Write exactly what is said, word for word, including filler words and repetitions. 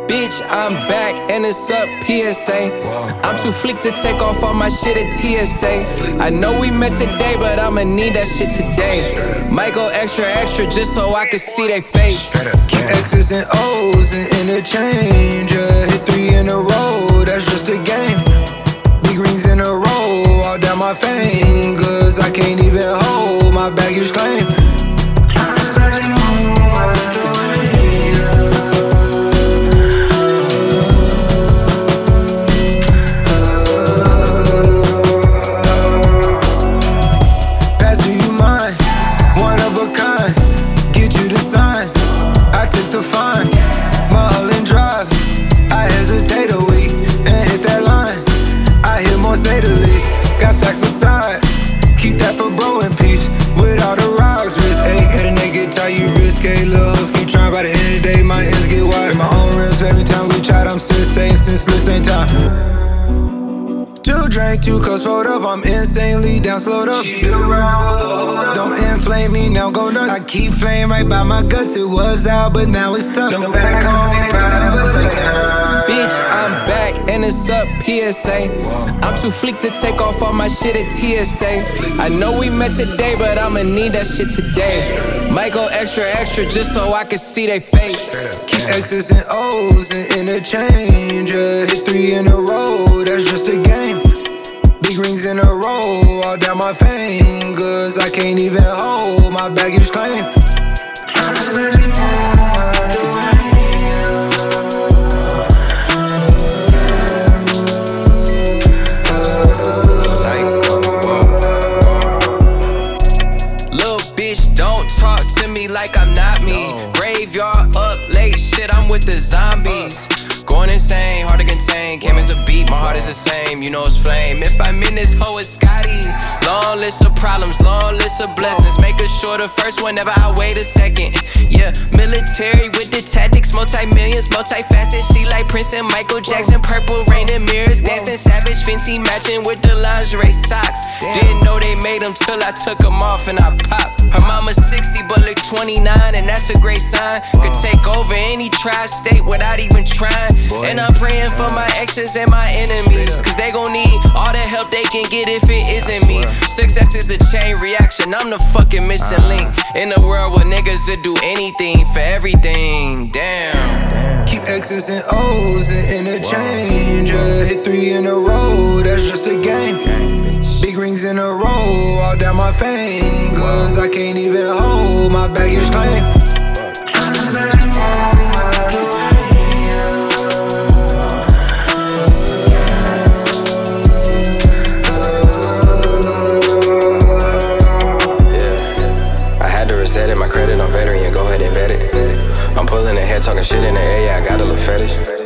Bitch, I'm back and it's up P S A. I'm too flick to take off all my shit at T S A. I know we met today, but I'ma need that shit today. Might go extra, extra just so I can see they face. Keep X's and O's and interchange. uh, Hit three in a row, that's just a game. Big rings in a row, all down my fingers. I can't even hold my baggage claim. Say the least, got stacks aside. Keep that for bro in peace. With all the rocks, wrist eight, hit a nigga, tie you risque. Lil' hoes keep trying, by the end of the day, my ends get wide. My own rims, every time we tried, I'm sensei, senseless ain't time. Two drink, two cups rolled up, I'm insanely down, slowed up. Don't inflame me, now go nuts. I keep flame right by my guts, it was out, but now it's tough. Don't back home, be proud of us like nah. Bitch, I'm back and it's up P S A. I'm too flick to take off all my shit at T S A. I know we met today, but I'ma need that shit today. Might go extra, extra just so I can see they face. Keep X's and O's and interchange. uh, Hit three in a row, that's just a game. Big rings in a row, all down my fingers. I can't even hold my baggage claim. Like I'm not me. Graveyard up late, shit, I'm with the zombies. Going insane, hard to contain. Came as a beat, my heart is the same. You know it's flame. If I'm in this hoe, it's Scotty. Long list of problems, long list of blessings. Making sure the first one, never I wait a second. Yeah, military with the tactics, multi-millions, multifaceted. She like Prince and Michael Jackson. Purple rain and mirrors, dancing savage. Fenty matching with the lingerie socks. Didn't know they made them till I took them off and I popped. Her mama's sixty but look twenty-nine, and that's a great sign. Could take over any tri-state without even trying. And I'm praying for my exes and my enemies, cause they gon' need all the help they can get if it isn't me. Success is the chain reaction, I'm the fucking missing link. In a world where niggas would do anything for everything, damn. Keep X's and O's and interchange. uh, Hit three in a row, that's just a game. Big rings in a row, all down my fingers. I can't even hold my baggage claim. Set it, my credit on veteran, go ahead and vet it. I'm pulling ahead, talking shit in the air, yeah, I got a little fetish.